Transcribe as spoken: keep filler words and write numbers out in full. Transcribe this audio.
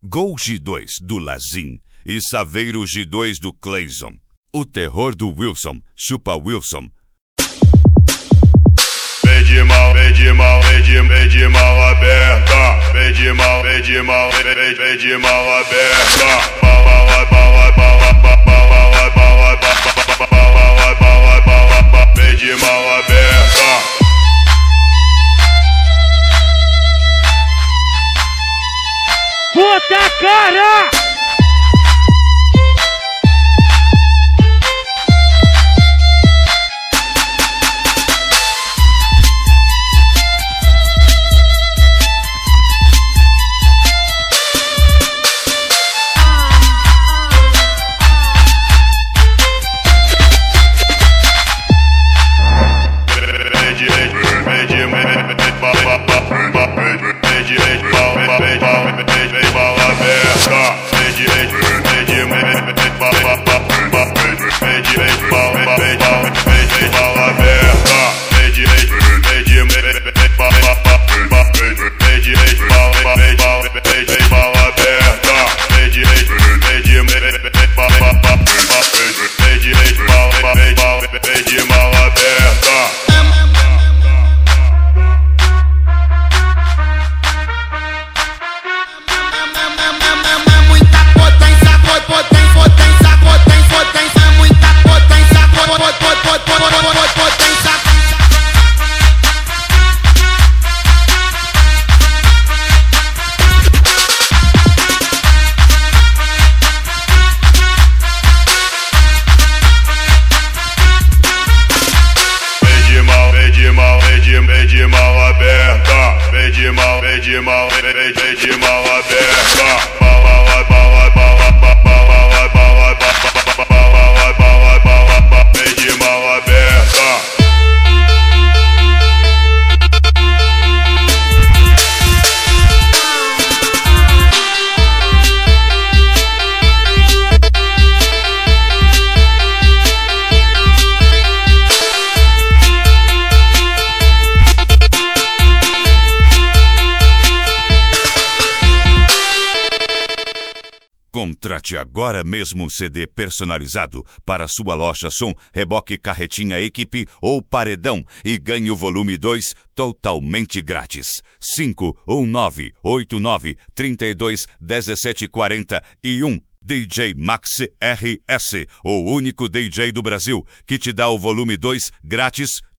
Gol G dois do Lazim e Saveiro G dois do Clayson. O terror do Wilson, chupa Wilson. Pede mal, pede mal, pede, pede mal aberta. Pede mal, pede mal, pede, pede mal aberta. Bala, bala, bala, bala, bala, bala, bala, bala, bala, pede mal aberta. Puta cara! Pede mal aberta, pede mal, pede mal, pede mal aberta. Bala, bala, bala, bala, bala, bala, bala, bala, bala, pede mal aberta. Contrate agora mesmo um C D personalizado para sua loja som, reboque, carretinha, equipe ou paredão e ganhe o volume dois totalmente grátis. cinco um nove oito nove três dois um sete quatro um. D J Max R S, o único D J do Brasil que te dá o volume dois grátis